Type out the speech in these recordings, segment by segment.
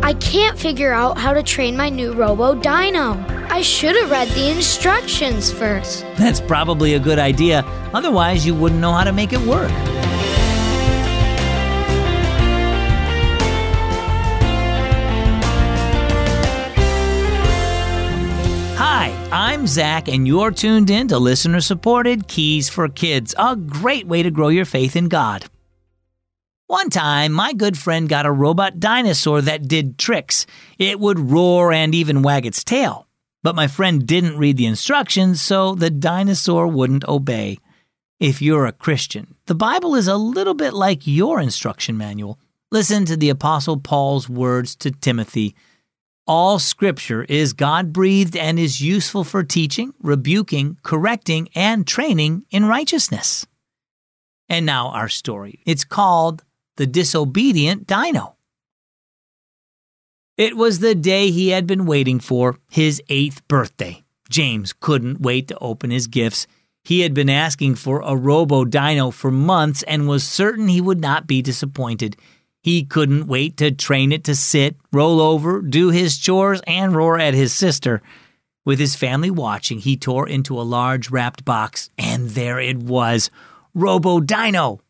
I can't figure out how to train my new Robo-Dino. I should have read the instructions first. That's probably a good idea. Otherwise, you wouldn't know how to make it work. Hi, I'm Zach, and you're tuned in to listener-supported Keys for Kids, a great way to grow your faith in God. One time, my good friend got a robot dinosaur that did tricks. It would roar and even wag its tail. But my friend didn't read the instructions, so the dinosaur wouldn't obey. If you're a Christian, the Bible is a little bit like your instruction manual. Listen to the Apostle Paul's words to Timothy. All Scripture is God-breathed and is useful for teaching, rebuking, correcting, and training in righteousness. And now our story. It's called The Disobedient Dino. It was the day he had been waiting for, his 8th birthday. James couldn't wait to open his gifts. He had been asking for a Robo-Dino for months and was certain he would not be disappointed. He couldn't wait to train it to sit, roll over, do his chores, and roar at his sister. With his family watching, he tore into a large wrapped box, and there it was, Robo-Dino.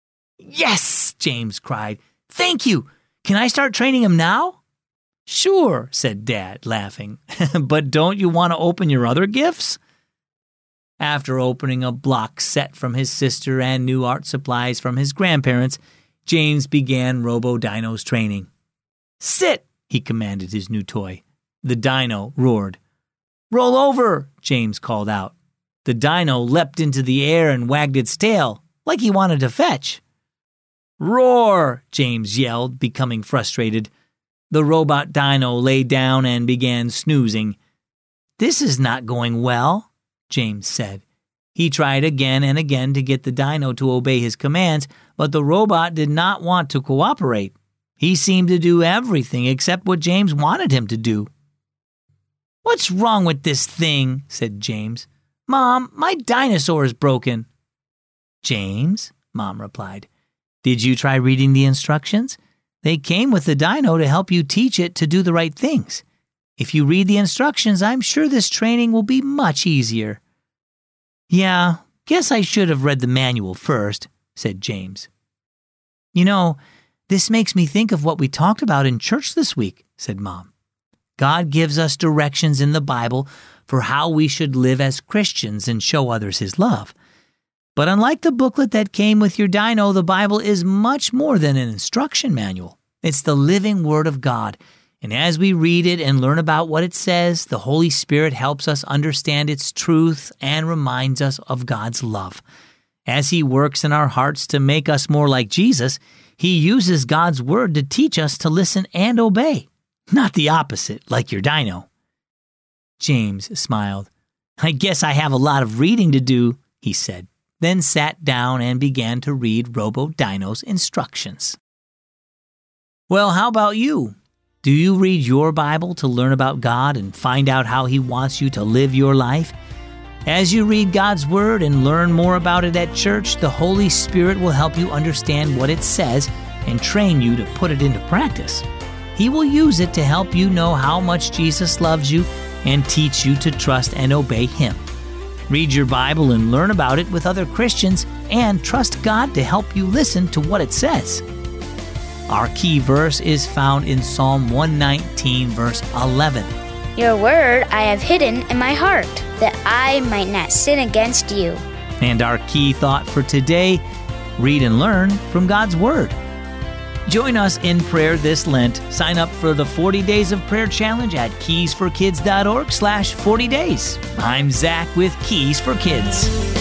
"Yes!" James cried. "Thank you! Can I start training him now?" "Sure," said Dad, laughing. "But don't you want to open your other gifts?" After opening a block set from his sister and new art supplies from his grandparents, James began Robo-Dino's training. "Sit," he commanded his new toy. The dino roared. "Roll over," James called out. The dino leapt into the air and wagged its tail, like he wanted to fetch. "Roar," James yelled, becoming frustrated. The robot dino lay down and began snoozing. "This is not going well," James said. He tried again and again to get the dino to obey his commands, but the robot did not want to cooperate. He seemed to do everything except what James wanted him to do. "What's wrong with this thing?" said James. "Mom, my dinosaur is broken." "James," Mom replied, "did you try reading the instructions? They came with the dino to help you teach it to do the right things. If you read the instructions, I'm sure this training will be much easier." "Yeah, guess I should have read the manual first," said James. "You know, this makes me think of what we talked about in church this week," said Mom. "God gives us directions in the Bible for how we should live as Christians and show others His love. But unlike the booklet that came with your dino, the Bible is much more than an instruction manual. It's the living Word of God. And as we read it and learn about what it says, the Holy Spirit helps us understand its truth and reminds us of God's love. As He works in our hearts to make us more like Jesus, He uses God's Word to teach us to listen and obey, not the opposite, like your dino." James smiled. "I guess I have a lot of reading to do," he said, then sat down and began to read Robo-Dino's instructions. Well, how about you? Do you read your Bible to learn about God and find out how He wants you to live your life? As you read God's Word and learn more about it at church, the Holy Spirit will help you understand what it says and train you to put it into practice. He will use it to help you know how much Jesus loves you and teach you to trust and obey Him. Read your Bible and learn about it with other Christians and trust God to help you listen to what it says. Our key verse is found in Psalm 119, verse 11. Your word I have hidden in my heart, that I might not sin against you. And our key thought for today, read and learn from God's Word. Join us in prayer this Lent. Sign up for the 40 Days of Prayer Challenge at keysforkids.org/40days. I'm Zach with Keys for Kids.